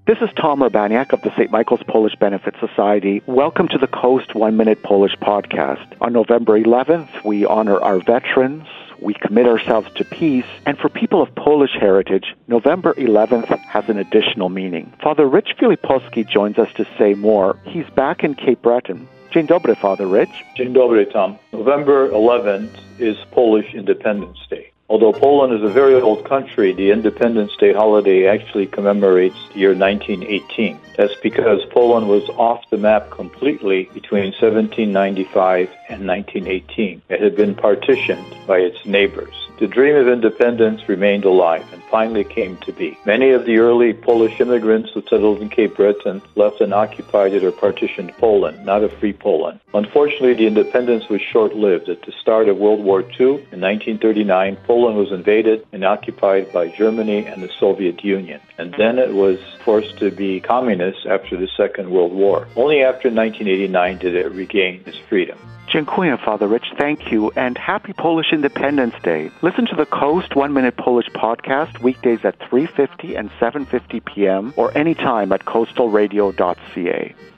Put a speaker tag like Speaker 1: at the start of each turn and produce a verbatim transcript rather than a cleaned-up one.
Speaker 1: This is Tom Urbaniak of the Saint Michael's Polish Benefit Society. Welcome to the Coast One Minute Polish podcast. On November eleventh, we honor our veterans, we commit ourselves to peace, and for people of Polish heritage, November eleventh has an additional meaning. Father Rich Filipowski joins us to say more. He's back in Cape Breton. Dzień dobry, Father Rich.
Speaker 2: Dzień dobry, Tom. November eleventh is Polish Independence Day. Although Poland is a very old country, the Independence Day holiday actually commemorates the year nineteen eighteen. That's because Poland was off the map completely between seventeen ninety-five and nineteen eighteen. It had been partitioned by its neighbors. The dream of independence remained alive and finally came to be. Many of the early Polish immigrants who settled in Cape Breton left an occupied or partitioned Poland, not a free Poland. Unfortunately, the independence was short-lived. At the start of World War Two, in nineteen thirty-nine, Poland was invaded and occupied by Germany and the Soviet Union. And then it was forced to be communist after the Second World War. Only after nineteen eighty-nine did it regain its freedom.
Speaker 1: Dziękuję, Father Rich. Thank you, and happy Polish Independence Day. Listen to the Coast One Minute Polish podcast weekdays at three fifty and seven fifty p.m. or anytime at coastal radio dot c a.